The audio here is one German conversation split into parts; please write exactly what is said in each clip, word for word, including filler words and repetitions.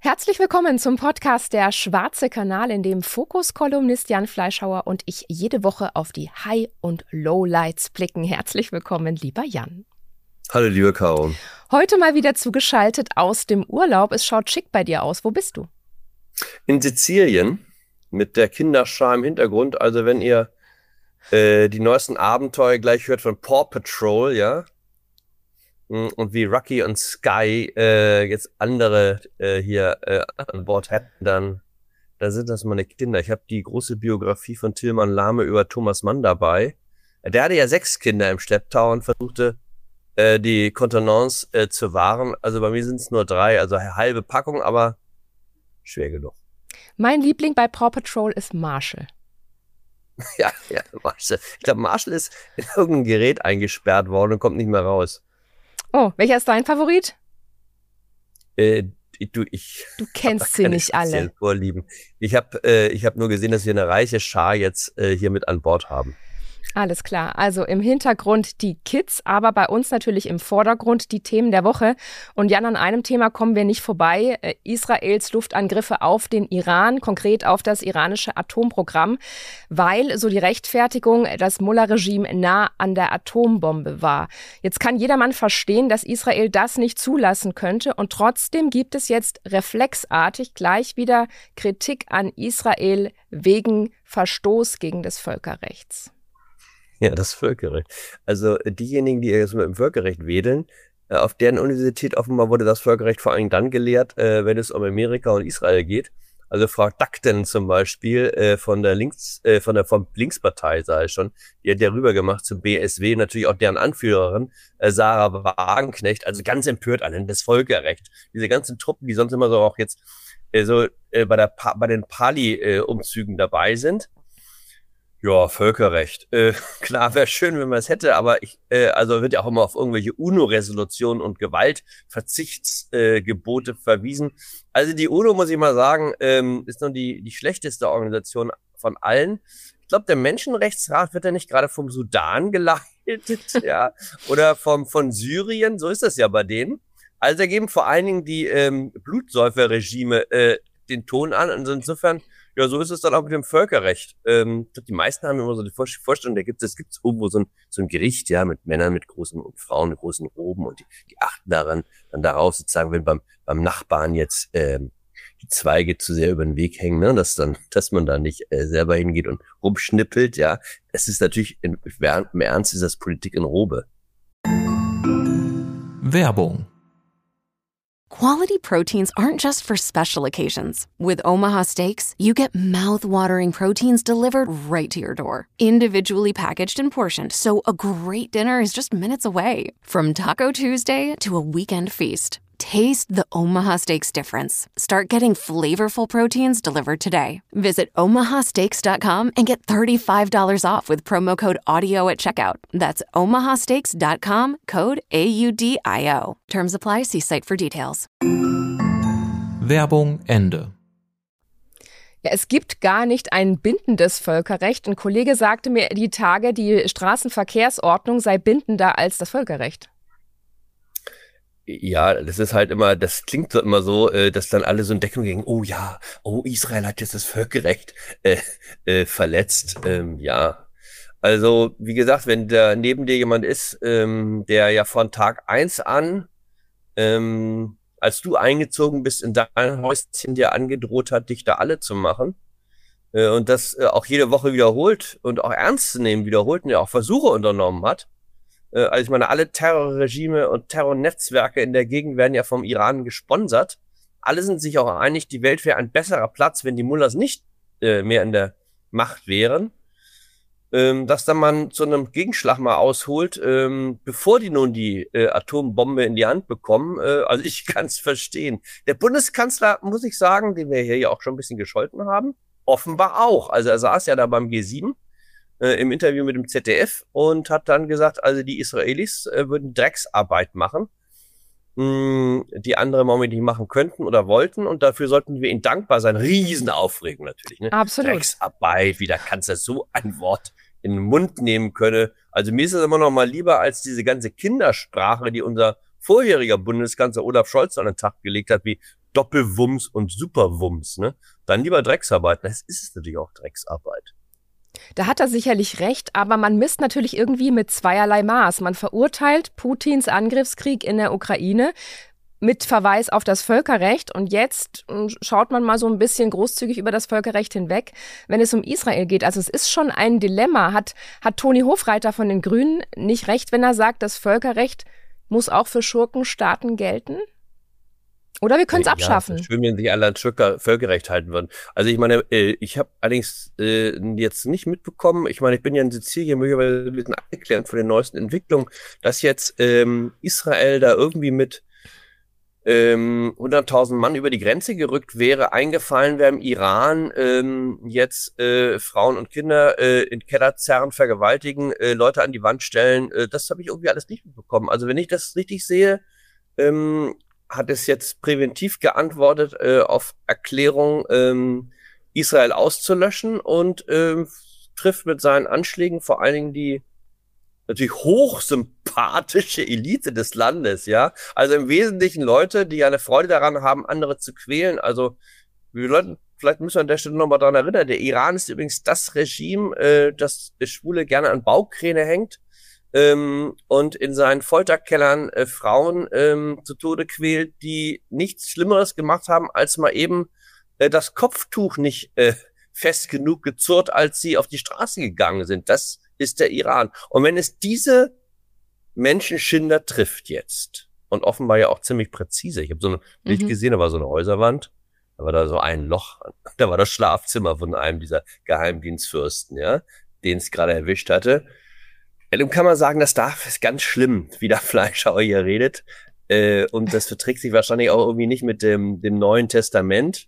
Herzlich willkommen zum Podcast Der Schwarze Kanal, in dem Fokus-Kolumnist Jan Fleischhauer und ich jede Woche auf die High- und Lowlights blicken. Herzlich willkommen, lieber Jan. Hallo, liebe Caro. Heute mal wieder zugeschaltet aus dem Urlaub. Es schaut schick bei dir aus. Wo bist du? In Sizilien mit der Kinderschar im Hintergrund. Also wenn ihr äh, die neuesten Abenteuer gleich hört von Paw Patrol, ja, und wie Rocky und Sky äh, jetzt andere äh, hier äh, an Bord hätten, dann, dann sind das meine Kinder. Ich habe die große Biografie von Tilman Lahme über Thomas Mann dabei. Der hatte ja sechs Kinder im Schlepptau und versuchte, äh, die Kontenance äh, zu wahren. Also bei mir sind es nur drei, also halbe Packung, aber schwer genug. Mein Liebling bei Paw Patrol ist Marshall. Ja, ja, Marshall. Ich glaube, Marshall ist in irgendein Gerät eingesperrt worden und kommt nicht mehr raus. Oh, welcher ist dein Favorit? Äh, du, ich. Du kennst sie nicht alle. Vorlieben. Ich habe äh, ich hab nur gesehen, dass wir eine reiche Schar jetzt äh, hier mit an Bord haben. Alles klar. Also im Hintergrund die Kids, aber bei uns natürlich im Vordergrund die Themen der Woche. Und Jan, an einem Thema kommen wir nicht vorbei. Äh, Israels Luftangriffe auf den Iran, konkret auf das iranische Atomprogramm, weil, so die Rechtfertigung, das Mullah-Regime nah an der Atombombe war. Jetzt kann jedermann verstehen, dass Israel das nicht zulassen könnte. Und trotzdem gibt es jetzt reflexartig gleich wieder Kritik an Israel wegen Verstoß gegen das Völkerrechts. Ja, das Völkerrecht. Also diejenigen, die jetzt mit dem Völkerrecht wedeln, äh, auf deren Universität offenbar wurde das Völkerrecht vor allem dann gelehrt, äh, wenn es um Amerika und Israel geht. Also Frau Dakten zum Beispiel äh, von der Links, äh, von der vom Linkspartei, sage ich schon, die hat ja rüber gemacht zum B S W, natürlich auch deren Anführerin, äh, Sarah Wagenknecht, also ganz empört an das Völkerrecht. Diese ganzen Truppen, die sonst immer so auch jetzt äh, so äh, bei der pa- bei den Pali-Umzügen äh, dabei sind. Ja, Völkerrecht. Äh, klar, wäre schön, wenn man es hätte, aber ich, äh, also wird ja auch immer auf irgendwelche UNO-Resolutionen und Gewaltverzichtsgebote äh, verwiesen. Also die UNO, muss ich mal sagen, ähm, ist nun die, die schlechteste Organisation von allen. Ich glaube, der Menschenrechtsrat wird ja nicht gerade vom Sudan geleitet, ja, oder vom von Syrien, so ist das ja bei denen. Also da geben vor allen Dingen die ähm, Blutsäuferregime äh, den Ton an, und insofern, ja, so ist es dann auch mit dem Völkerrecht. Ähm, die meisten haben immer so die Vorstellung, da gibt es, gibt es irgendwo so ein, so ein Gericht, ja, mit Männern, mit großen und Frauen, mit großen Roben, und die, die achten daran, dann darauf sozusagen, wenn beim, beim Nachbarn jetzt, ähm, die Zweige zu sehr über den Weg hängen, ne, dass dann, dass man da nicht äh, selber hingeht und rumschnippelt, ja. Es ist natürlich, in, im Ernst ist das Politik in Robe. Werbung. Quality proteins aren't just for special occasions. With Omaha Steaks, you get mouth-watering proteins delivered right to your door, individually packaged and portioned, so a great dinner is just minutes away. From Taco Tuesday to a weekend feast, taste the Omaha Steaks difference. Start getting flavorful proteins delivered today. Visit omaha steaks dot com and get thirty-five dollars off with promo code AUDIO at checkout. That's omaha steaks dot com, code A U D I O. Terms apply. See site for details. Werbung Ende. Ja, es gibt gar nicht ein bindendes Völkerrecht. Ein Kollege sagte mir die Tage, die Straßenverkehrsordnung sei bindender als das Völkerrecht. Ja, das ist halt immer, das klingt so immer so, äh, dass dann alle so in Deckung gehen, oh ja, oh, Israel hat jetzt das Völkerrecht äh, äh, verletzt. Ähm, ja, also wie gesagt, wenn da neben dir jemand ist, ähm, der ja von Tag eins an, ähm, als du eingezogen bist in dein Häuschen, dir angedroht hat, dich da alle zu machen, äh, und das äh, auch jede Woche wiederholt und auch ernst zu nehmen wiederholt und ja auch Versuche unternommen hat. Also ich meine, alle Terrorregime und Terrornetzwerke in der Gegend werden ja vom Iran gesponsert. Alle sind sich auch einig, die Welt wäre ein besserer Platz, wenn die Mullahs nicht äh, mehr in der Macht wären. Ähm, dass dann man zu einem Gegenschlag mal ausholt, ähm, bevor die nun die äh, Atombombe in die Hand bekommen. Äh, also ich kann es verstehen. Der Bundeskanzler, muss ich sagen, den wir hier ja auch schon ein bisschen gescholten haben, offenbar auch. Also er saß ja da beim G sieben. Äh, im Interview mit dem Z D F und hat dann gesagt, also die Israelis äh, würden Drecksarbeit machen, mh, die andere im Moment nicht machen könnten oder wollten, und dafür sollten wir ihnen dankbar sein. Riesenaufregung natürlich. Ne? Absolut. Drecksarbeit, wie der Kanzler so ein Wort in den Mund nehmen könne. Also mir ist es immer noch mal lieber als diese ganze Kindersprache, die unser vorheriger Bundeskanzler Olaf Scholz an den Tag gelegt hat, wie Doppelwumms und Superwumms, ne? Dann lieber Drecksarbeit. Das ist natürlich auch Drecksarbeit. Da hat er sicherlich recht, aber man misst natürlich irgendwie mit zweierlei Maß. Man verurteilt Putins Angriffskrieg in der Ukraine mit Verweis auf das Völkerrecht und jetzt schaut man mal so ein bisschen großzügig über das Völkerrecht hinweg, wenn es um Israel geht. Also es ist schon ein Dilemma. Hat, hat Toni Hofreiter von den Grünen nicht recht, wenn er sagt, das Völkerrecht muss auch für Schurkenstaaten gelten? Oder wir können es abschaffen. Ja, schön, wenn sich alle an Schurker Völkerrecht halten würden. Also ich meine, ich habe allerdings äh, jetzt nicht mitbekommen, ich meine, ich bin ja in Sizilien möglicherweise ein bisschen abgeklärt von den neuesten Entwicklungen, dass jetzt ähm, Israel da irgendwie mit ähm, hunderttausend Mann über die Grenze gerückt wäre, eingefallen wäre im Iran ähm, jetzt äh, Frauen und Kinder äh, in Keller zerren, vergewaltigen, äh, Leute an die Wand stellen. Äh, das habe ich irgendwie alles nicht mitbekommen. Also wenn ich das richtig sehe, ähm, hat es jetzt präventiv geantwortet äh, auf Erklärung, ähm, Israel auszulöschen und ähm, trifft mit seinen Anschlägen vor allen Dingen die natürlich hochsympathische Elite des Landes, ja. Also im Wesentlichen Leute, die eine Freude daran haben, andere zu quälen. Also wir Leute, vielleicht müssen wir an der Stelle nochmal daran erinnern, der Iran ist übrigens das Regime, äh, das Schwule gerne an Baukräne hängt ähm, und in seinen Folterkellern äh, Frauen ähm, zu Tode quält, die nichts Schlimmeres gemacht haben, als mal eben äh, das Kopftuch nicht äh, fest genug gezurrt, als sie auf die Straße gegangen sind. Das ist der Iran. Und wenn es diese Menschenschinder trifft jetzt, und offenbar ja auch ziemlich präzise, ich habe so ein Bild mhm. gesehen, da war so eine Häuserwand, da war da so ein Loch, da war das Schlafzimmer von einem dieser Geheimdienstfürsten, ja, den es gerade erwischt hatte. Ja, dann kann man sagen, das darf ist ganz schlimm, wie der Fleischhauer hier redet. Äh, und das verträgt sich wahrscheinlich auch irgendwie nicht mit dem, dem Neuen Testament.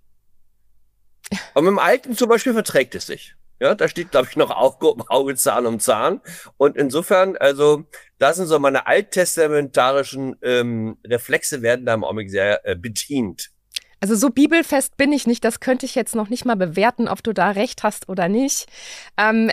Aber mit dem Alten zum Beispiel verträgt es sich. Ja, da steht, glaube ich, noch Auge, Auge, Zahn um Zahn. Und insofern, also, da sind so meine alttestamentarischen ähm, Reflexe werden da im Augenblick sehr äh, bedient. Also so bibelfest bin ich nicht. Das könnte ich jetzt noch nicht mal bewerten, ob du da recht hast oder nicht. Ähm,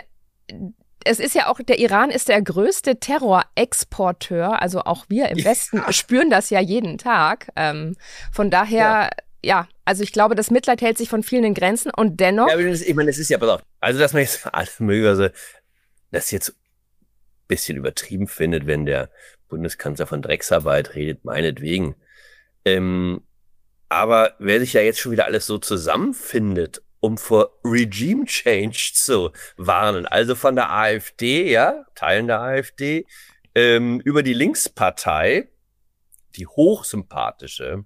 es ist ja auch, der Iran ist der größte Terrorexporteur. Also auch wir im Westen ja. spüren das ja jeden Tag. Ähm, von daher... Ja. Ja, also ich glaube, das Mitleid hält sich von vielen in Grenzen und dennoch... Ja, ich meine, das ist ja, pass auf, also dass man jetzt alles mögliche, das jetzt ein bisschen übertrieben findet, wenn der Bundeskanzler von Drecksarbeit redet, meinetwegen. Ähm, aber wer sich ja jetzt schon wieder alles so zusammenfindet, um vor Regime Change zu warnen, also von der AfD, ja, Teilen der AfD, ähm, über die Linkspartei, die hochsympathische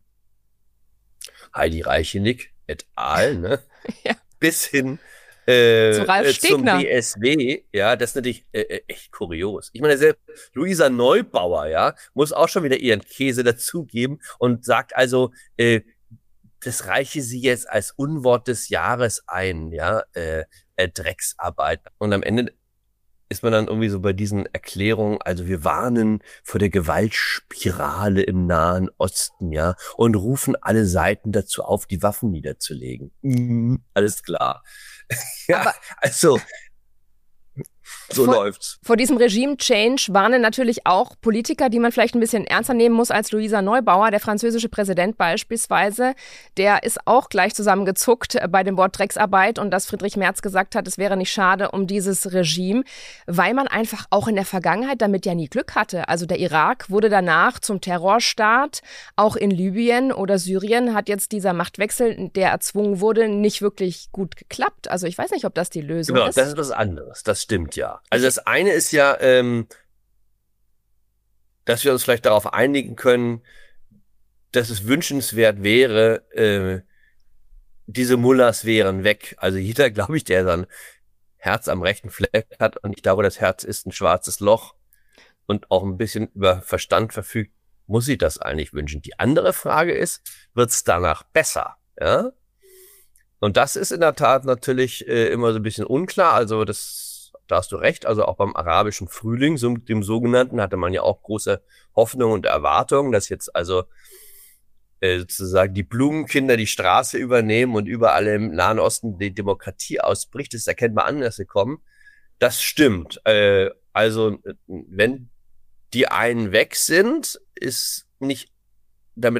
Heidi Reichenick et al., ne? Ja. Bis hin äh, äh, zum B S W, ja, das ist natürlich äh, echt kurios. Ich meine, selbst Luisa Neubauer, ja, muss auch schon wieder ihren Käse dazugeben und sagt also, äh, das reiche sie jetzt als Unwort des Jahres ein, ja, äh, äh, Drecksarbeit. Und am Ende ist man dann irgendwie so bei diesen Erklärungen, also wir warnen vor der Gewaltspirale im Nahen Osten, ja, und rufen alle Seiten dazu auf, die Waffen niederzulegen. Mhm, alles klar. Ja, aber also, so vor, läuft's. Vor diesem Regime-Change warnen natürlich auch Politiker, die man vielleicht ein bisschen ernster nehmen muss als Luisa Neubauer, der französische Präsident beispielsweise. Der ist auch gleich zusammengezuckt bei dem Wort Drecksarbeit und dass Friedrich Merz gesagt hat, es wäre nicht schade um dieses Regime, weil man einfach auch in der Vergangenheit damit ja nie Glück hatte. Also der Irak wurde danach zum Terrorstaat. Auch in Libyen oder Syrien hat jetzt dieser Machtwechsel, der erzwungen wurde, nicht wirklich gut geklappt. Also ich weiß nicht, ob das die Lösung genau, ist. Genau, das ist was anderes. Das stimmt ja. Also das eine ist ja, ähm, dass wir uns vielleicht darauf einigen können, dass es wünschenswert wäre, äh, diese Mullahs wären weg. Also jeder, glaube ich, der sein Herz am rechten Fleck hat, und ich glaube, das Herz ist ein schwarzes Loch und auch ein bisschen über Verstand verfügt, muss sich das eigentlich wünschen. Die andere Frage ist, wird es danach besser? Ja? Und das ist in der Tat natürlich äh, immer so ein bisschen unklar. Also das Da hast du recht, also auch beim arabischen Frühling, so dem sogenannten, hatte man ja auch große Hoffnung und Erwartungen, dass jetzt also äh, sozusagen die Blumenkinder die Straße übernehmen und überall im Nahen Osten die Demokratie ausbricht. Das erkennt man an, dass sie kommen. Das stimmt. Äh, also wenn die einen weg sind, ist nicht damit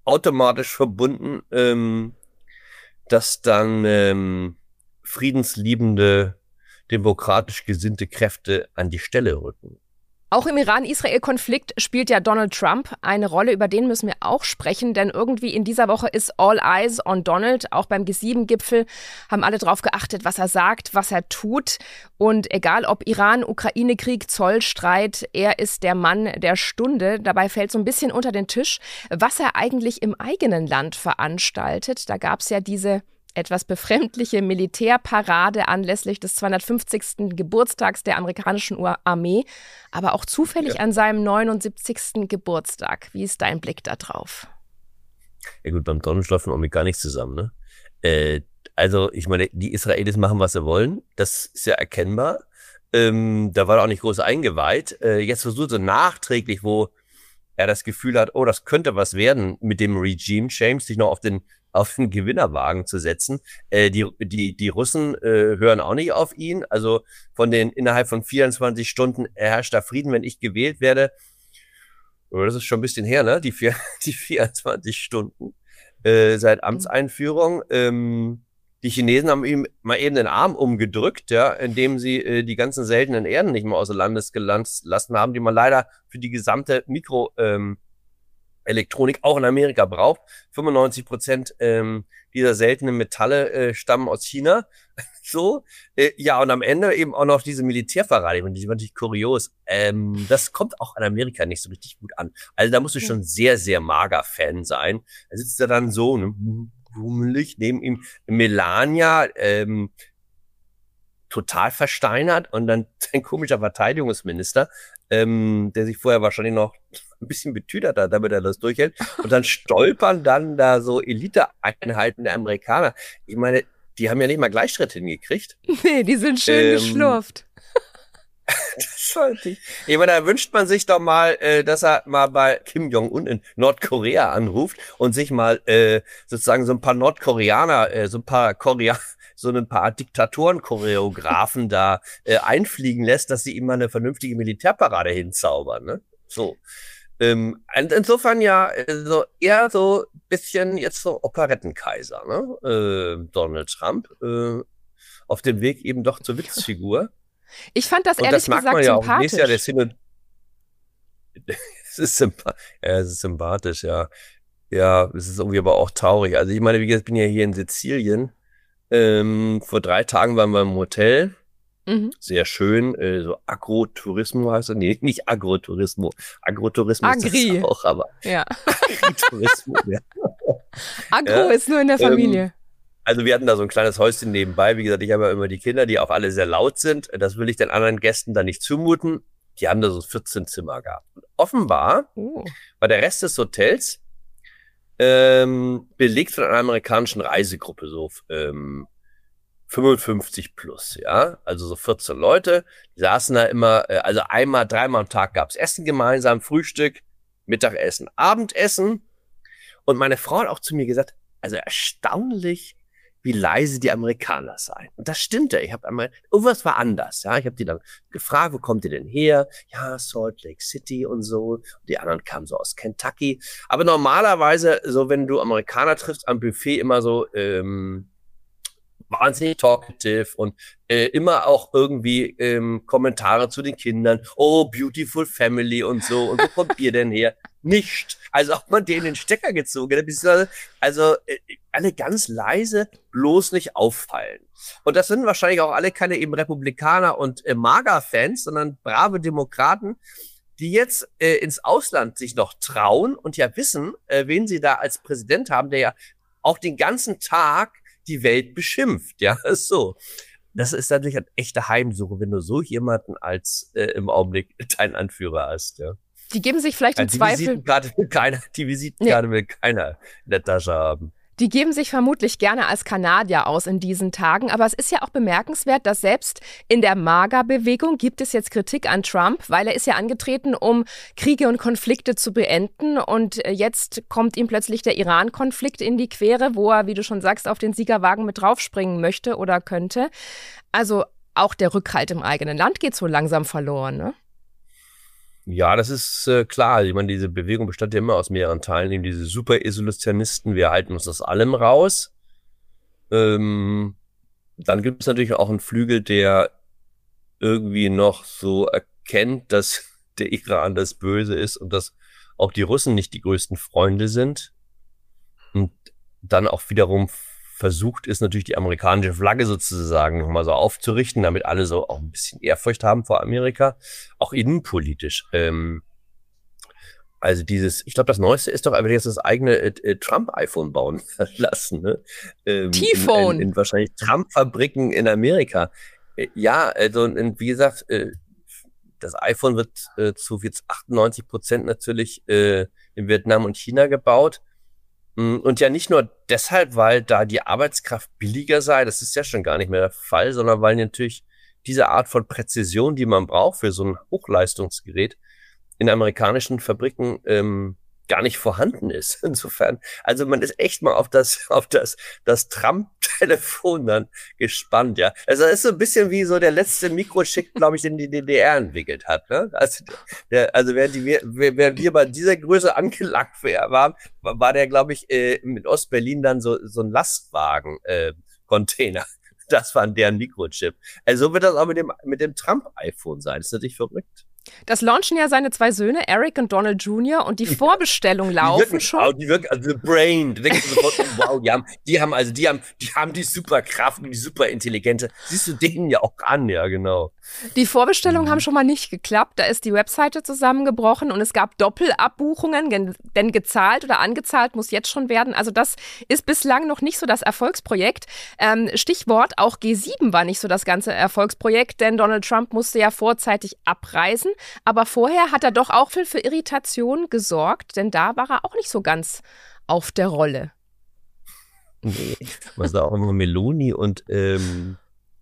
automatisch verbunden, ähm, dass dann ähm, friedensliebende, demokratisch gesinnte Kräfte an die Stelle rücken. Auch im Iran-Israel-Konflikt spielt ja Donald Trump eine Rolle, über den müssen wir auch sprechen, denn irgendwie in dieser Woche ist All Eyes on Donald. Auch beim G sieben Gipfel haben alle drauf geachtet, was er sagt, was er tut. Und egal ob Iran, Ukraine-Krieg, Zollstreit, er ist der Mann der Stunde. Dabei fällt so ein bisschen unter den Tisch, was er eigentlich im eigenen Land veranstaltet. Da gab es ja diese etwas befremdliche Militärparade anlässlich des zweihundertfünfzigsten Geburtstags der amerikanischen Armee, aber auch zufällig ja. an seinem neunundsiebzigsten Geburtstag. Wie ist dein Blick da drauf? Ja gut, beim Donald läuft man auch mit gar nichts zusammen, ne? Äh, also ich meine, die Israelis machen, was sie wollen, das ist ja erkennbar. Ähm, da war er auch nicht groß eingeweiht. Äh, jetzt versucht er nachträglich, wo er das Gefühl hat, oh, das könnte was werden mit dem Regime Change, sich noch auf den auf den Gewinnerwagen zu setzen. Äh, die, die, die Russen äh, hören auch nicht auf ihn. Also von den innerhalb von vierundzwanzig Stunden herrscht da Frieden, wenn ich gewählt werde. Oh, das ist schon ein bisschen her, ne? Die, vier, die vierundzwanzig Stunden äh, seit Amtseinführung. Ähm, die Chinesen haben ihm mal eben den Arm umgedrückt, ja, indem sie äh, die ganzen seltenen Erden nicht mehr außer Landes gelassen haben, die man leider für die gesamte Mikro ähm, Elektronik auch in Amerika braucht. fünfundneunzig Prozent ähm, dieser seltenen Metalle äh, stammen aus China. So, äh, ja, und am Ende eben auch noch diese Militärverrate, die sind natürlich kurios. Ähm, das kommt auch in Amerika nicht so richtig gut an. Also da musst du schon sehr, sehr mager Fan sein. Da sitzt er dann so, ne, wummelig, neben ihm Melania, ähm, total versteinert, und dann ein komischer Verteidigungsminister, ähm, der sich vorher wahrscheinlich noch ein bisschen betütert hat, damit er das durchhält. Und dann stolpern dann da so Eliteeinheiten der Amerikaner. Ich meine, die haben ja nicht mal Gleichschritt hingekriegt. Nee, die sind schön ähm, geschlurft. Das sollte ich. Ich meine, da wünscht man sich doch mal, äh, dass er mal bei Kim Jong-un in Nordkorea anruft und sich mal äh, sozusagen so ein paar Nordkoreaner, äh, so ein paar Koreaner, so ein paar Diktatoren-Choreografen da äh, einfliegen lässt, dass sie ihm mal eine vernünftige Militärparade hinzaubern, ne? So. Ähm, insofern ja, so eher so ein bisschen jetzt so Operettenkaiser, ne? Äh, Donald Trump, äh, auf dem Weg eben doch zur Witzfigur. Ich fand das ehrlich das gesagt man ja sympathisch. Auch nächstes Jahr, der Synod- es ist sympathisch, ja, es ist sympathisch, ja. Ja, es ist irgendwie aber auch traurig. Also ich meine, wie gesagt, ich bin ja hier in Sizilien. Ähm, vor drei Tagen waren wir im Hotel. Mhm. Sehr schön. Äh, so Agrotourismo heißt das. Nee, nicht Agrotourismo. Agrotourismo Agri. ist das auch, aber ja. Agritourismo, ja. Agro ja. ist nur in der Familie. Ähm, Also wir hatten da so ein kleines Häuschen nebenbei. Wie gesagt, ich habe ja immer die Kinder, die auch alle sehr laut sind. Das will ich den anderen Gästen da nicht zumuten. Die haben da so vierzehn Zimmer gehabt. Und offenbar oh. war der Rest des Hotels ähm, belegt von einer amerikanischen Reisegruppe, so ähm, fünfundfünfzig plus, ja. Also so vierzehn Leute. Die saßen da immer, äh, also einmal, dreimal am Tag gab's Essen gemeinsam, Frühstück, Mittagessen, Abendessen. Und meine Frau hat auch zu mir gesagt, also erstaunlich, wie leise die Amerikaner seien. Und das stimmte. Ich habe einmal, irgendwas war anders. Ja, ich habe die dann gefragt, wo kommt ihr denn her? Ja, Salt Lake City und so. Und die anderen kamen so aus Kentucky. Aber normalerweise, so wenn du Amerikaner triffst am Buffet, immer so ähm, wahnsinnig talkative und äh, immer auch irgendwie ähm, Kommentare zu den Kindern. Oh, beautiful family und so. Und wo kommt ihr denn her? Nicht. Also auch mal denen den Stecker gezogen. Also äh, alle ganz leise, bloß nicht auffallen. Und das sind wahrscheinlich auch alle keine eben Republikaner und äh, MAGA-Fans, sondern brave Demokraten, die jetzt äh, ins Ausland sich noch trauen und ja wissen, äh, wen sie da als Präsident haben, der ja auch den ganzen Tag die Welt beschimpft. Ja, ist so. Das ist natürlich eine echte Heimsuche, wenn du so jemanden als äh, im Augenblick deinen Anführer hast, ja. Die geben sich vielleicht im die Zweifel... Visitenkarte will keiner, die Visitenkarte nee. will keiner in der Tasche haben. Die geben sich vermutlich gerne als Kanadier aus in diesen Tagen. Aber es ist ja auch bemerkenswert, dass selbst in der MAGA-Bewegung gibt es jetzt Kritik an Trump, weil er ist ja angetreten, um Kriege und Konflikte zu beenden. Und jetzt kommt ihm plötzlich der Iran-Konflikt in die Quere, wo er, wie du schon sagst, auf den Siegerwagen mit draufspringen möchte oder könnte. Also auch der Rückhalt im eigenen Land geht so langsam verloren, ne? Ja, das ist äh, klar. Ich meine, diese Bewegung bestand ja immer aus mehreren Teilen. Eben diese Super-Isolationisten, wir halten uns aus allem raus. Ähm, dann gibt es natürlich auch einen Flügel, der irgendwie noch so erkennt, dass der Iran das Böse ist und dass auch die Russen nicht die größten Freunde sind. Und dann auch wiederum versucht ist, natürlich die amerikanische Flagge sozusagen nochmal so aufzurichten, damit alle so auch ein bisschen Ehrfurcht haben vor Amerika, auch innenpolitisch. Ähm, also dieses, ich glaube, das Neueste ist doch, er wird jetzt das eigene äh, Trump-iPhone bauen lassen, ne? Ähm, T-Phone. In, in, in wahrscheinlich Trump-Fabriken in Amerika. Äh, ja, also und wie gesagt, äh, das iPhone wird äh, zu jetzt achtundneunzig Prozent natürlich äh, in Vietnam und China gebaut. Und ja nicht nur deshalb, weil da die Arbeitskraft billiger sei, das ist ja schon gar nicht mehr der Fall, sondern weil natürlich diese Art von Präzision, die man braucht für so ein Hochleistungsgerät, in amerikanischen Fabriken ähm, gar nicht vorhanden ist. Insofern, also man ist echt mal auf das auf das das Trump-Telefon dann gespannt, ja. Also das ist so ein bisschen wie so der letzte Mikrochip, glaube ich, den die D D R entwickelt hat. Ne? Also, der, also während, die, während wir bei dieser Größe angelangt waren, war der, glaube ich, äh, mit Ostberlin dann so so ein Lastwagen-Container. Äh, das war deren Mikrochip. Also so wird das auch mit dem mit dem Trump-iPhone sein. Das ist natürlich verrückt. Das launchen ja seine zwei Söhne, Eric und Donald Junior, und die Vorbestellungen laufen die wirken, schon. Die wirken, also the brain, du denkst sofort, wow, die haben, die haben, also die haben, die haben die Superkraft und die Superintelligente. Siehst du denen ja auch an, ja, genau. Die Vorbestellungen Mhm. haben schon mal nicht geklappt. Da ist die Webseite zusammengebrochen und es gab Doppelabbuchungen, denn gezahlt oder angezahlt muss jetzt schon werden. Also das ist bislang noch nicht so das Erfolgsprojekt. Ähm, Stichwort, auch G sieben war nicht so das ganze Erfolgsprojekt, denn Donald Trump musste ja vorzeitig abreisen. Aber vorher hat er doch auch viel für Irritation gesorgt, denn da war er auch nicht so ganz auf der Rolle. Nee, was da auch immer Meloni und ähm,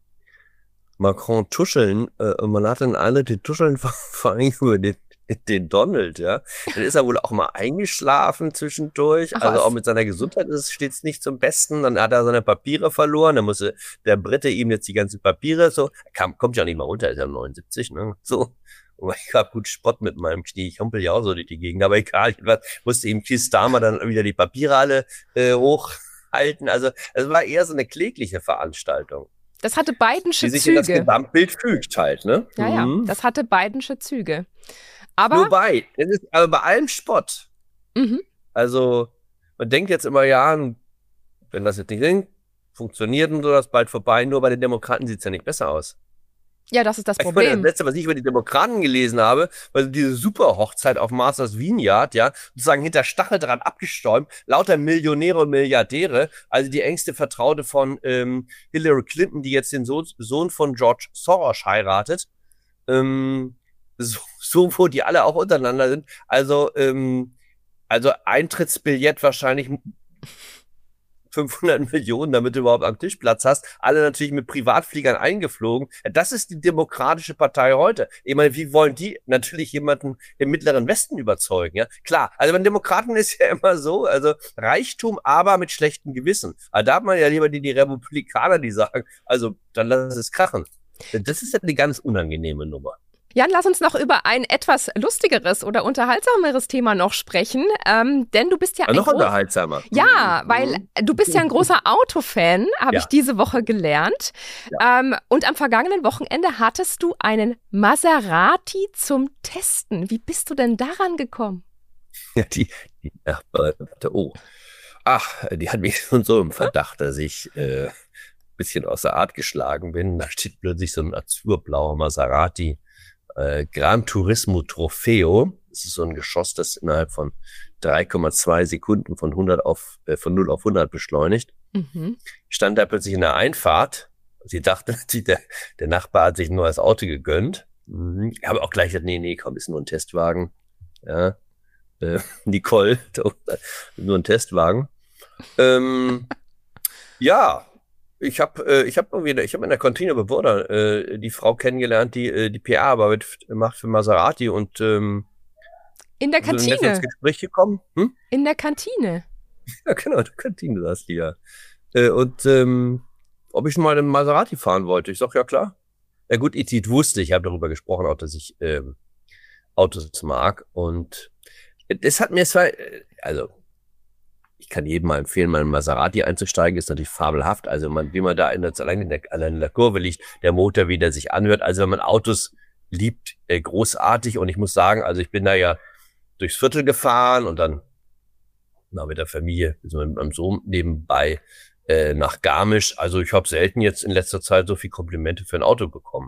Macron tuscheln, äh, und man hat dann alle, die tuscheln vor, vor allem über den, den Donald, ja. Dann ist er wohl auch mal eingeschlafen zwischendurch, Ach, also was? auch mit seiner Gesundheit steht es nicht zum Besten, dann hat er seine Papiere verloren, dann musste der Brite ihm jetzt die ganzen Papiere, so, kam, kommt ja nicht mal runter, ist ja neunundsiebzig, ne, so. Und ich hab gut Spott mit meinem Knie, ich humpel ja auch so durch die Gegend, aber egal, ich musste ihm Keith Starmer dann wieder die Papiere alle äh, hochhalten, also es war eher so eine klägliche Veranstaltung. Das hatte Bidensche Die sich in das Züge. Gesamtbild fügt halt, ne? Ja, ja, Mhm. das hatte Bidensche Züge. Aber Nur bei, es ist aber bei allem Spott. mhm. Also, man denkt jetzt immer, ja, wenn das jetzt nicht funktioniert und so, das ist bald vorbei. Nur bei den Demokraten sieht's ja nicht besser aus. Ja, das ist das Ich meine, das Problem. Letzte, was ich über die Demokraten gelesen habe, war diese Super-Hochzeit auf Masters Vineyard, ja, sozusagen hinter Stacheldraht abgestäubt, lauter Millionäre und Milliardäre, also die engste Vertraute von ähm, Hillary Clinton, die jetzt den so Sohn von George Soros heiratet, ähm, so, so, wo die alle auch untereinander sind. Also, ähm, also Eintrittsbillett wahrscheinlich fünfhundert Millionen, damit du überhaupt am Tisch Platz hast. Alle natürlich mit Privatfliegern eingeflogen. Das ist die demokratische Partei heute. Ich meine, wie wollen die natürlich jemanden im Mittleren Westen überzeugen? Ja, klar. Also bei den Demokraten ist ja immer so, also Reichtum, aber mit schlechtem Gewissen. Aber da hat man ja lieber die, die Republikaner, die sagen, also dann lass es krachen. Das ist ja eine ganz unangenehme Nummer. Jan, lass uns noch über ein etwas lustigeres oder unterhaltsameres Thema noch sprechen, ähm, denn du bist ja Aber ein noch groß- unterhaltsamer. Ja, Mhm. weil du bist ja ein großer Autofan, habe Ja. ich diese Woche gelernt. Ähm, und am vergangenen Wochenende hattest du einen Maserati zum Testen. Wie bist du denn daran gekommen? Ja, die, die Nachbarin dachte, oh, ach, die hat mich schon so im Verdacht, dass ich äh, ein bisschen aus der Art geschlagen bin. Da steht plötzlich so ein azurblauer Maserati äh, Gran Turismo Trofeo. Das ist so ein Geschoss, das innerhalb von drei Komma zwei Sekunden von hundert auf äh, von null auf hundert beschleunigt. Mhm. Ich stand da plötzlich in der Einfahrt. Sie dachte, der, der Nachbar hat sich ein neues Auto gegönnt. Mhm. Ich habe auch gleich gesagt, nee, nee, komm, ist nur ein Testwagen. Ja. Äh, Nicole, nur ein Testwagen. Ähm, ja, ich habe äh, ich habe irgendwie, ich habe in der Kantine Bewohner äh, die Frau kennengelernt, die äh, die P R-Arbeit macht für Maserati und ähm, In der so nett ins Kantine. Gespräch gekommen. Hm? In der Kantine. Ja, genau, die Kantine saß die ja. Äh, und ähm, ob ich schon mal einen Maserati fahren wollte. Ich sag, ja klar. Ja gut, ich wusste, ich habe darüber gesprochen, auch dass ich ähm, Autos mag. Und das hat mir zwar, also ich kann jedem mal empfehlen, mal in Maserati einzusteigen, ist natürlich fabelhaft. Also man, wie man da in der, allein in der, in der Kurve liegt, der Motor, wie der sich anhört. Also wenn man Autos liebt, äh, großartig. Und ich muss sagen, also ich bin da ja durchs Viertel gefahren und dann na, mit der Familie, mit meinem Sohn nebenbei äh, nach Garmisch. Also ich habe selten jetzt in letzter Zeit so viel Komplimente für ein Auto bekommen.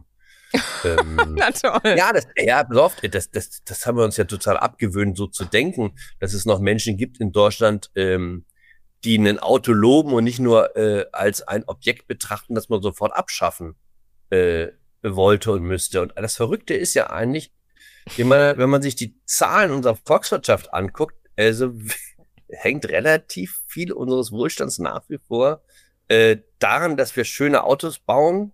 ähm, Na toll. Ja, das, ja, pass auf, das, das, das haben wir uns ja total abgewöhnt, so zu denken, dass es noch Menschen gibt in Deutschland, ähm, die ein Auto loben und nicht nur äh, als ein Objekt betrachten, das man sofort abschaffen äh, wollte und müsste. Und das Verrückte ist ja eigentlich, wenn man, wenn man sich die Zahlen unserer Volkswirtschaft anguckt, also hängt relativ viel unseres Wohlstands nach wie vor äh, daran, dass wir schöne Autos bauen,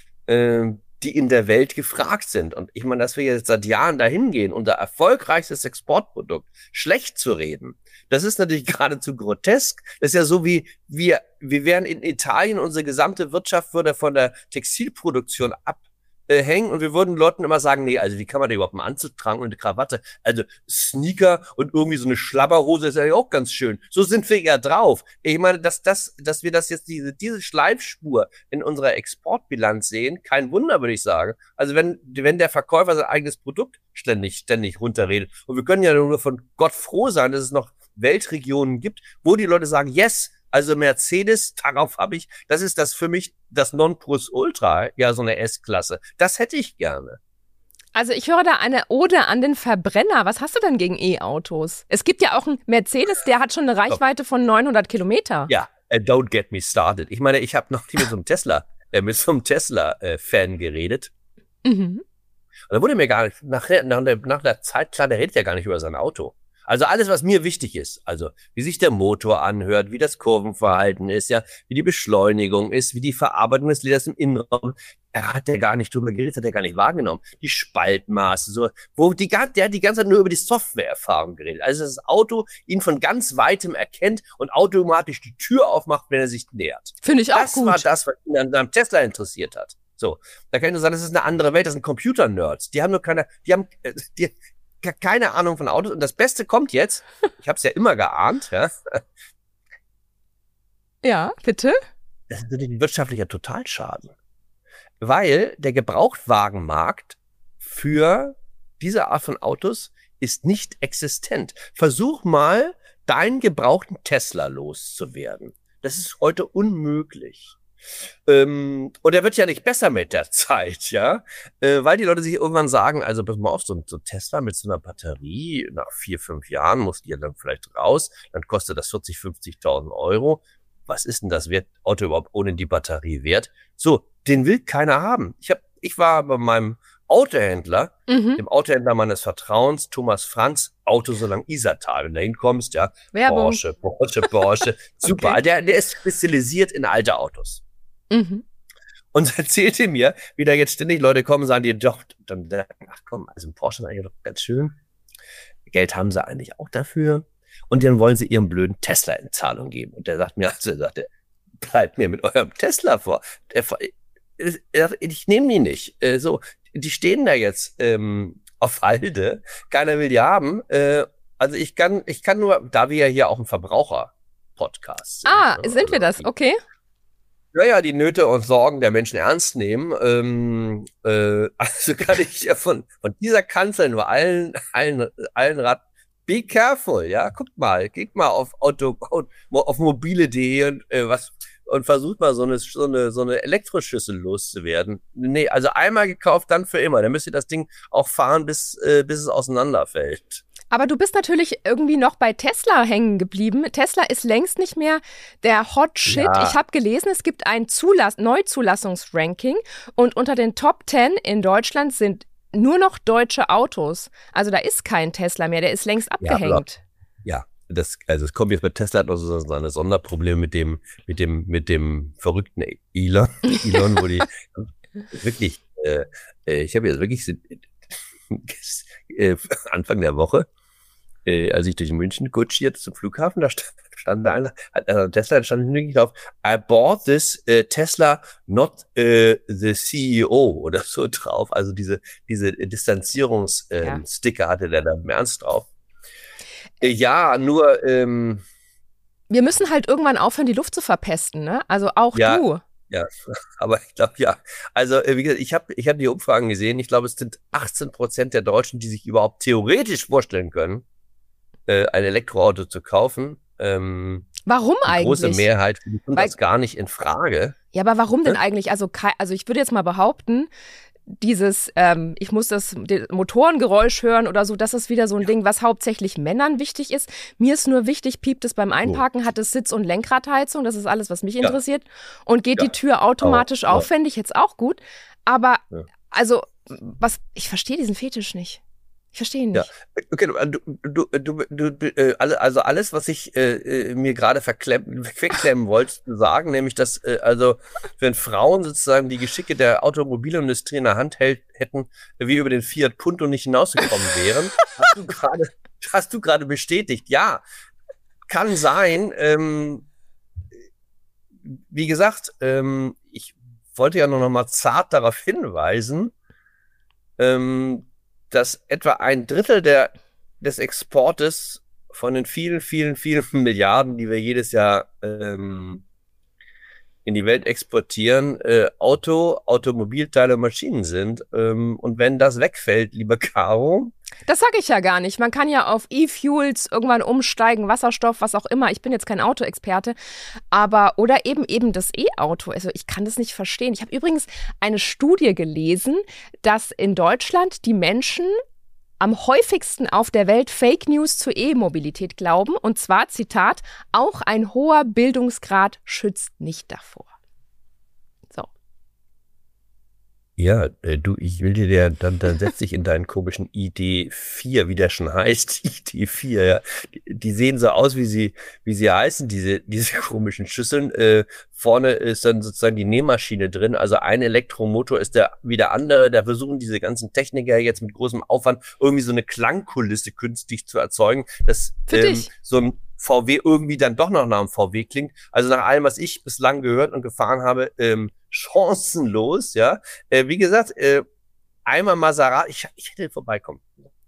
äh, die in der Welt gefragt sind. Und ich meine, dass wir jetzt seit Jahren dahin gehen, unser erfolgreichstes Exportprodukt schlecht zu reden, das ist natürlich geradezu grotesk. Das ist ja so wie wir, wir wären in Italien, unsere gesamte Wirtschaft würde von der Textilproduktion abhängen und wir würden Leuten immer sagen, nee, also wie kann man da überhaupt einen Anzug tragen und eine Krawatte? Also Sneaker und irgendwie so eine Schlabberhose ist ja auch ganz schön. So sind wir ja drauf. Ich meine, dass das, dass wir das jetzt diese, diese Schleifspur in unserer Exportbilanz sehen, kein Wunder, würde ich sagen. Also wenn, wenn der Verkäufer sein eigenes Produkt ständig, ständig runterredet. Und wir können ja nur von Gott froh sein, dass es noch Weltregionen gibt, wo die Leute sagen, yes, also Mercedes, darauf habe ich, das ist das für mich das Nonplusultra, ja, so eine S-Klasse. Das hätte ich gerne. Also ich höre da eine Ode an den Verbrenner. Was hast du denn gegen E-Autos? Es gibt ja auch einen Mercedes, der hat schon eine Reichweite von neunhundert Kilometer. Ja, uh, don't get me started. Ich meine, ich habe noch nie mit so einem Tesla, äh, mit so einem Tesla-Fan äh, geredet. Mhm. Und da wurde mir gar nicht, nach, nach, der, nach der Zeit klar, der redet ja gar nicht über sein Auto. Also alles, was mir wichtig ist, also wie sich der Motor anhört, wie das Kurvenverhalten ist, ja, wie die Beschleunigung ist, wie die Verarbeitung des Leders im Innenraum, er hat ja gar nicht drüber geredet, hat er gar nicht wahrgenommen. Die Spaltmaße, so, wo die, der hat die ganze Zeit nur über die Softwareerfahrung geredet. Also dass das Auto ihn von ganz weitem erkennt und automatisch die Tür aufmacht, wenn er sich nähert. Finde ich auch das gut. Das war das, was ihn an seinem Tesla interessiert hat. So, da kann ich nur sagen, das ist eine andere Welt, das sind Computer-Nerds. Die haben nur keine, die haben, die, keine Ahnung von Autos. Und das Beste kommt jetzt, ich habe es ja immer geahnt, ja. Ja, bitte? Das ist natürlich ein wirtschaftlicher Totalschaden. Weil der Gebrauchtwagenmarkt für diese Art von Autos ist nicht existent. Versuch mal, deinen gebrauchten Tesla loszuwerden. Das ist heute unmöglich. Ähm, und er wird ja nicht besser mit der Zeit, ja, äh, weil die Leute sich irgendwann sagen, also pass mal auf, so, so Tesla mit so einer Batterie, nach vier, fünf Jahren muss die ja dann vielleicht raus, dann kostet das vierzig, fünfzigtausend Euro. Was ist denn das wert, Auto überhaupt ohne die Batterie wert? So, den will keiner haben. Ich hab, ich war bei meinem Autohändler, mhm. dem Autohändler meines Vertrauens, Thomas Franz, Auto so lang Isartal. Wenn du da hinkommst, ja, Werbung. Porsche, Porsche, Porsche, super. Okay. Der, der ist spezialisiert in alte Autos. Mhm. Und erzählte mir, wie da jetzt ständig Leute kommen und sagen, die doch, dann, ach komm, also ein Porsche ist eigentlich doch ganz schön. Geld haben sie eigentlich auch dafür. Und dann wollen sie ihrem blöden Tesla in Zahlung geben. Und der sagt mir, also er sagte, bleibt mir mit eurem Tesla vor. Der, ich nehme die nicht. Äh, so, die stehen da jetzt ähm, auf Halde. Keiner will die haben. Äh, also ich kann, ich kann nur, da wir ja hier auch ein Verbraucher-Podcast sind. Ah, ne, sind wir das? Okay. Ja, ja, die Nöte und Sorgen der Menschen ernst nehmen. Ähm, äh, also kann ich ja von, von dieser Kanzel nur allen, allen, allen raten, be careful, ja, guckt mal, geht mal auf Auto, auf mobile punkt de und äh, was und versucht mal so eine, so eine, so eine Elektroschüssel loszuwerden. Nee, also einmal gekauft, dann für immer. Dann müsst ihr das Ding auch fahren, bis, äh, bis es auseinanderfällt. Aber du bist natürlich irgendwie noch bei Tesla hängen geblieben. Tesla ist längst nicht mehr der Hot Shit. Ja. Ich habe gelesen, es gibt ein Zulass- Neuzulassungsranking und unter den Top zehn in Deutschland sind nur noch deutsche Autos. Also da ist kein Tesla mehr, der ist längst abgehängt. Ja, ja. Das, also es kommt jetzt bei Tesla, hat noch so seine Sonderprobleme mit dem, mit dem, mit dem verrückten Elon, Elon, wo die wirklich, äh, ich habe jetzt wirklich äh, Anfang der Woche äh, als ich durch München kutschierte zum Flughafen, da stand, stand da einer, hat also Tesla, da stand wirklich drauf, I bought this uh, Tesla, not uh, the C E O oder so drauf. Also diese, diese Distanzierungssticker ähm, ja. hatte der da im Ernst drauf. Äh, ja, nur, ähm, wir müssen halt irgendwann aufhören, die Luft zu verpesten, ne? Also auch ja, du. Ja, aber ich glaube, ja. Also, wie gesagt, ich habe ich hab die Umfragen gesehen. Ich glaube, es sind achtzehn Prozent der Deutschen, die sich überhaupt theoretisch vorstellen können, äh, ein Elektroauto zu kaufen. Ähm, warum die eigentlich? Große Mehrheit findet Weil, das gar nicht in Frage. Ja, aber warum denn Hm? eigentlich? Also, also ich würde jetzt mal behaupten, dieses, ähm, ich muss das Motorengeräusch hören oder so, das ist wieder so ein ja. Ding, was hauptsächlich Männern wichtig ist. Mir ist nur wichtig, piept es beim Einparken, oh. hat es Sitz- und Lenkradheizung, das ist alles, was mich ja. interessiert. Und geht ja. die Tür automatisch oh. auf, fände ich jetzt auch gut. Aber, ja. also, was, ich verstehe diesen Fetisch nicht. Ich verstehe ihn nicht. Ja, okay, du, du, du, du, du, also alles, was ich äh, mir gerade verklemmen wollte, zu sagen, nämlich, dass äh, also wenn Frauen sozusagen die Geschicke der Automobilindustrie in der Hand hält, hätten, wie über den Fiat Punto nicht hinausgekommen wären, hast du gerade, hast du gerade bestätigt. Ja, kann sein. Ähm, wie gesagt, ähm, ich wollte ja noch mal zart darauf hinweisen, ähm, dass etwa ein Drittel der, des Exportes von den vielen, vielen, vielen Milliarden, die wir jedes Jahr ähm, in die Welt exportieren, äh, Auto, Automobilteile, Maschinen sind. Ähm, und wenn das wegfällt, lieber Caro. Das sage ich ja gar nicht. Man kann ja auf E-Fuels irgendwann umsteigen, Wasserstoff, was auch immer. Ich bin jetzt kein Autoexperte, aber oder eben eben das E-Auto. Also ich kann das nicht verstehen. Ich habe übrigens eine Studie gelesen, dass in Deutschland die Menschen am häufigsten auf der Welt Fake News zur E-Mobilität glauben. Und zwar, Zitat, auch ein hoher Bildungsgrad schützt nicht davor. So. Ja, äh, du, ich will dir, dann, dann setz dich in deinen komischen I D vier, wie der schon heißt, I D vier, ja. Die, die sehen so aus, wie sie, wie sie heißen, diese, diese komischen Schüsseln. Äh, vorne ist dann sozusagen die Nähmaschine drin, also ein Elektromotor ist der, wie der andere, da versuchen diese ganzen Techniker jetzt mit großem Aufwand irgendwie so eine Klangkulisse künstlich zu erzeugen, dass ähm, so ein V W irgendwie dann doch noch nach einem V W klingt. Also nach allem, was ich bislang gehört und gefahren habe, ähm, chancenlos, ja. Äh, wie gesagt, äh, einmal Maserati, ich, ich hätte vorbeikommen.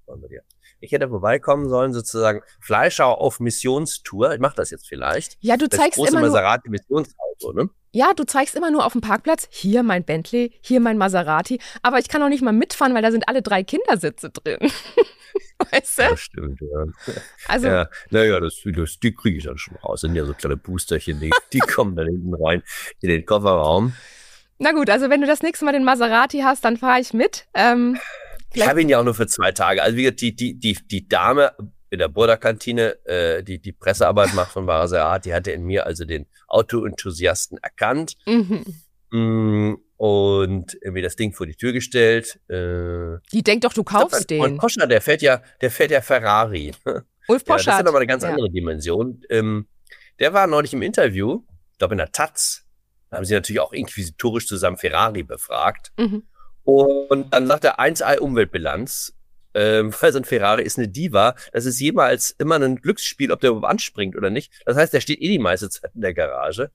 Ich hätte vorbeikommen sollen, sozusagen Fleischhauer auf Missionstour. Ich mache das jetzt vielleicht. Ja, du das zeigst große immer Maserati Missionsauto, ne? Ja, du zeigst immer nur auf dem Parkplatz, hier mein Bentley, hier mein Maserati. Aber ich kann auch nicht mal mitfahren, weil da sind alle drei Kindersitze drin. Weißt du? Das stimmt, ja. Also, ja, naja, das, das, die kriege ich dann schon raus. Das sind ja so kleine Boosterchen, die, die kommen dann hinten rein in den Kofferraum. Na gut, also wenn du das nächste Mal den Maserati hast, dann fahre ich mit. Ähm, ich habe ihn ja auch nur für zwei Tage. Also wie gesagt, die, die, die, die Dame in der Burda-Kantine, äh, die die Pressearbeit macht von Maserati, die hatte in mir also den Auto-Enthusiasten erkannt. Mhm. Mm, und mir das Ding vor die Tür gestellt. Äh, die denkt doch, du kaufst den. Und Poschner, der fährt ja, der fährt ja Ferrari. Ulf Poschardt. Ja, das ist ja nochmal eine ganz ja. andere Dimension. Ähm, der war neulich im Interview, ich glaube in der Taz, da haben sie natürlich auch inquisitorisch zusammen Ferrari befragt. Mhm. Und dann sagt er eins A Umweltbilanz, ähm, weil so ein Ferrari ist eine Diva. Das ist jemals immer ein Glücksspiel, ob der überhaupt anspringt oder nicht. Das heißt, der steht eh die meiste Zeit in der Garage.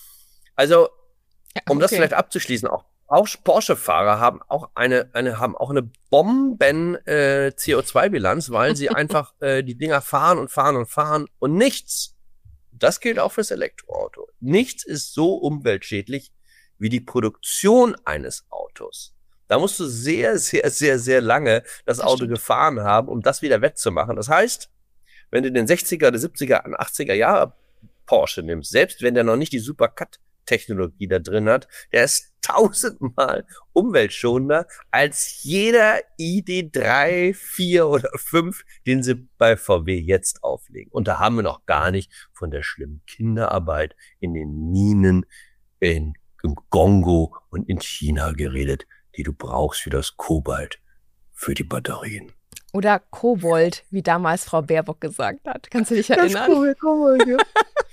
Also, um okay. das vielleicht abzuschließen, auch, auch Porsche-Fahrer haben auch eine, eine, haben auch eine Bomben äh, C O zwei Bilanz, weil sie einfach äh, die Dinger fahren und fahren und fahren und nichts. Das gilt auch fürs Elektroauto. Nichts ist so umweltschädlich wie die Produktion eines Autos. Da musst du sehr, sehr, sehr, sehr lange das, das Auto stimmt. gefahren haben, um das wieder wettzumachen. Das heißt, wenn du den sechziger, oder siebziger, achtziger Jahre Porsche nimmst, selbst wenn der noch nicht die Supercut-Technologie da drin hat, der ist tausendmal umweltschonender als jeder I D drei, vier oder fünf, den sie bei V W jetzt auflegen. Und da haben wir noch gar nicht von der schlimmen Kinderarbeit in den Minen, in, im Kongo und in China geredet, die du brauchst für das Kobalt, für die Batterien. Oder Kobold, wie damals Frau Baerbock gesagt hat. Kannst du dich erinnern? Kobold, Kobold, ja.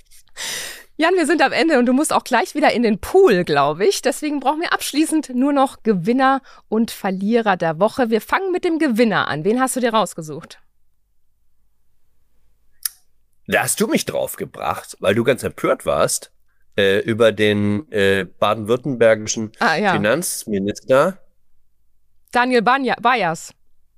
Jan, wir sind am Ende und du musst auch gleich wieder in den Pool, glaube ich. Deswegen brauchen wir abschließend nur noch Gewinner und Verlierer der Woche. Wir fangen mit dem Gewinner an. Wen hast du dir rausgesucht? Da hast du mich drauf gebracht, weil du ganz empört warst äh, über den äh, baden-württembergischen ah, ja. Finanzminister. Daniel Bayers.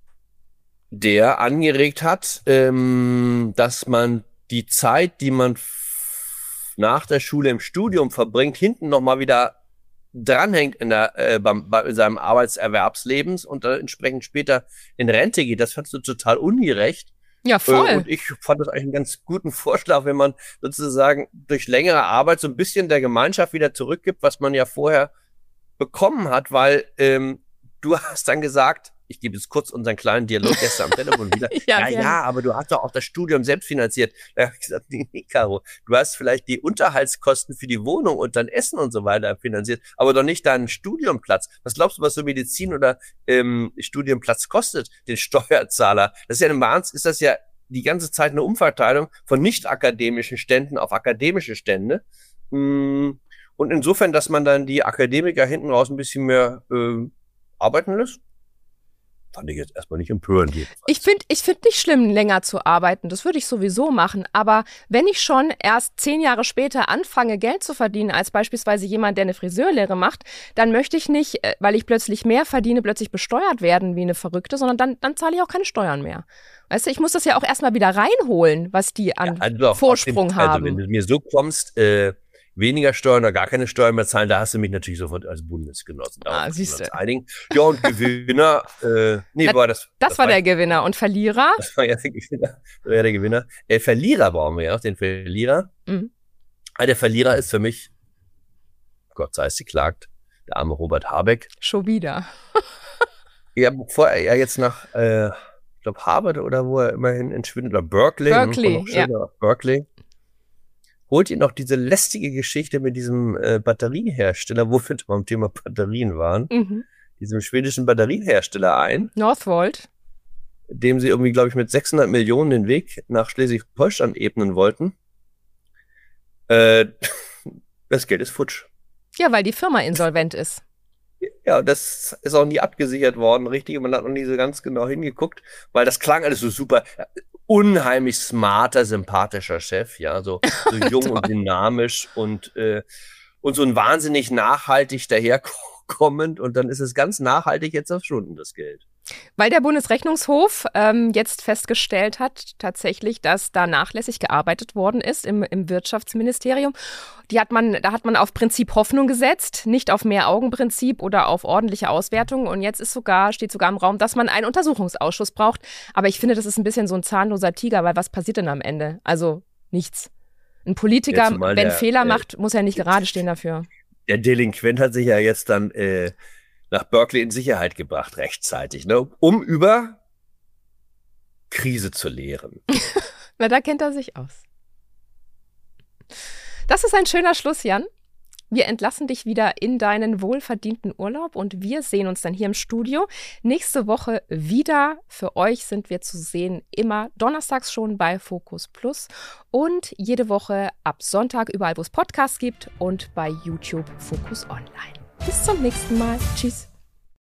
Der angeregt hat, ähm, dass man die Zeit, die man f- nach der Schule im Studium verbringt, hinten nochmal wieder dranhängt in, der, äh, beim, bei seinem Arbeitserwerbslebens und äh, entsprechend später in Rente geht. Das fandst du total ungerecht. Ja, voll. Äh, und ich fand das eigentlich einen ganz guten Vorschlag, wenn man sozusagen durch längere Arbeit so ein bisschen der Gemeinschaft wieder zurückgibt, was man ja vorher bekommen hat, weil ähm, du hast dann gesagt, ich gebe jetzt kurz unseren kleinen Dialog gestern am Telefon wieder. ja, ja, ja, ja, aber du hast doch auch das Studium selbst finanziert. Da habe ich gesagt, nee, nee, Caro, du hast vielleicht die Unterhaltskosten für die Wohnung und dein Essen und so weiter finanziert, aber doch nicht deinen Studienplatz. Was glaubst du, was so Medizin oder ähm, Studienplatz kostet, den Steuerzahler? Das ist ja eine Wahnsinn, ist das ja die ganze Zeit eine Umverteilung von nicht akademischen Ständen auf akademische Stände. Und insofern, dass man dann die Akademiker hinten raus ein bisschen mehr äh, arbeiten lässt, fand ich jetzt erstmal nicht empörend. Jedenfalls. Ich finde ich find nicht schlimm, länger zu arbeiten. Das würde ich sowieso machen. Aber wenn ich schon erst zehn Jahre später anfange, Geld zu verdienen, als beispielsweise jemand, der eine Friseurlehre macht, dann möchte ich nicht, weil ich plötzlich mehr verdiene, plötzlich besteuert werden wie eine Verrückte, sondern dann, dann zahle ich auch keine Steuern mehr. Weißt du, ich muss das ja auch erstmal wieder reinholen, was die an ja, also Vorsprung dem, haben. Also wenn du mir so kommst, äh, weniger Steuern oder gar keine Steuern mehr zahlen, da hast du mich natürlich sofort als Bundesgenossen. Ah, siehst du. Einigen. Ja, und Gewinner, äh, nee, Na, war das. Das, das war der Gewinner. Und Verlierer? Das war ja der Gewinner. Das war ja der Gewinner. Äh, Verlierer brauchen wir ja auch, den Verlierer. Mhm. Ah, der Verlierer ist für mich, Gott sei es geklagt, der arme Robert Habeck. Schon wieder. Ja, bevor er ja jetzt nach, äh, ich glaube, Harvard oder wo er immerhin entschwindet, oder Berkeley. Berkeley, ja. Berkeley. Holt ihr noch diese lästige Geschichte mit diesem äh, Batteriehersteller, wofür wir beim Thema Batterien waren, mhm. diesem schwedischen Batteriehersteller ein. Northvolt. Dem sie irgendwie, glaube ich, mit sechshundert Millionen den Weg nach Schleswig-Holstein ebnen wollten. Äh, das Geld ist futsch. Ja, weil die Firma insolvent ist. Ja, das ist auch nie abgesichert worden, richtig. Und man hat noch nie so ganz genau hingeguckt, weil das klang alles so super. Unheimlich smarter, sympathischer Chef, ja, so, so jung und dynamisch und, äh, und so ein wahnsinnig nachhaltig daherkommend. Und dann ist es ganz nachhaltig jetzt auf Stunden, das Geld. Weil der Bundesrechnungshof ähm, jetzt festgestellt hat, tatsächlich, dass da nachlässig gearbeitet worden ist im, im Wirtschaftsministerium. Die hat man, da hat man auf Prinzip Hoffnung gesetzt, nicht auf Mehr-Augen-Prinzip oder auf ordentliche Auswertungen. Und jetzt ist sogar, steht sogar im Raum, dass man einen Untersuchungsausschuss braucht. Aber ich finde, das ist ein bisschen so ein zahnloser Tiger, weil was passiert denn am Ende? Also nichts. Ein Politiker, wenn der, Fehler äh, macht, muss er nicht gerade stehen dafür. Der Delinquent hat sich ja jetzt dann äh, nach Berkeley in Sicherheit gebracht, rechtzeitig, ne, um über Krise zu lehren. Na, da kennt er sich aus. Das ist ein schöner Schluss, Jan. Wir entlassen dich wieder in deinen wohlverdienten Urlaub und wir sehen uns dann hier im Studio nächste Woche wieder. Für euch sind wir zu sehen immer donnerstags schon bei Focus Plus und jede Woche ab Sonntag überall, wo es Podcasts gibt und bei YouTube Focus Online. Bis zum nächsten Mal. Tschüss.